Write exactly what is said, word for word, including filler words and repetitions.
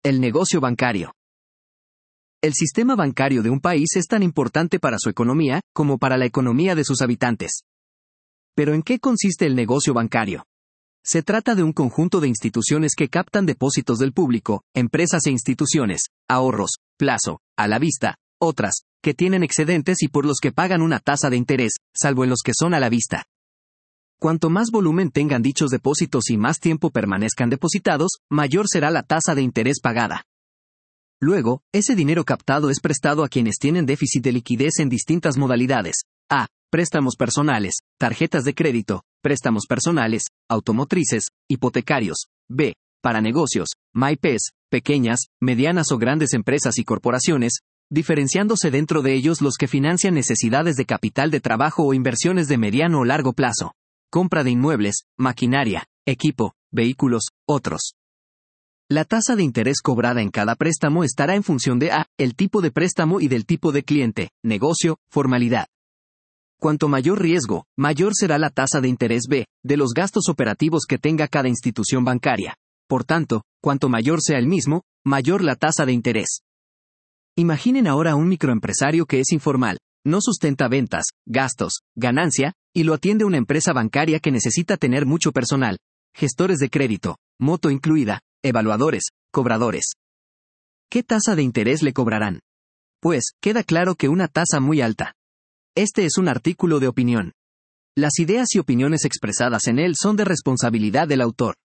El negocio bancario. El sistema bancario de un país es tan importante para su economía, como para la economía de sus habitantes. ¿Pero en qué consiste el negocio bancario? Se trata de un conjunto de instituciones que captan depósitos del público, empresas e instituciones, ahorros, plazo, a la vista, otras, que tienen excedentes y por los que pagan una tasa de interés, salvo en los que son a la vista. Cuanto más volumen tengan dichos depósitos y más tiempo permanezcan depositados, mayor será la tasa de interés pagada. Luego, ese dinero captado es prestado a quienes tienen déficit de liquidez en distintas modalidades. A. Préstamos personales, tarjetas de crédito, préstamos personales, automotrices, hipotecarios. B. Para negocios, M I P E S, pequeñas, medianas o grandes empresas y corporaciones, diferenciándose dentro de ellos los que financian necesidades de capital de trabajo o inversiones de mediano o largo plazo. Compra de inmuebles, maquinaria, equipo, vehículos, otros. La tasa de interés cobrada en cada préstamo estará en función de A. El tipo de préstamo y del tipo de cliente, negocio, formalidad. Cuanto mayor riesgo, mayor será la tasa de interés B. De los gastos operativos que tenga cada institución bancaria. Por tanto, cuanto mayor sea el mismo, mayor la tasa de interés. Imaginen ahora a un microempresario que es informal, no sustenta ventas, gastos, ganancia, y lo atiende una empresa bancaria que necesita tener mucho personal, gestores de crédito, moto incluida, evaluadores, cobradores. ¿Qué tasa de interés le cobrarán? Pues, queda claro que una tasa muy alta. Este es un artículo de opinión. Las ideas y opiniones expresadas en él son de responsabilidad del autor.